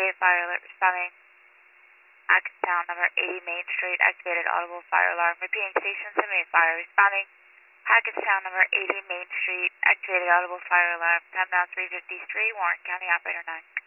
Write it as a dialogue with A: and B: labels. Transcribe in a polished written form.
A: fire alert responding. Hackettstown, number 80 Main Street, activated audible fire alarm. Repeating, station 78 fire responding. Hackettstown, number 80 Main Street, activated audible fire alarm. Time now 3:53, Warren County, operator 9.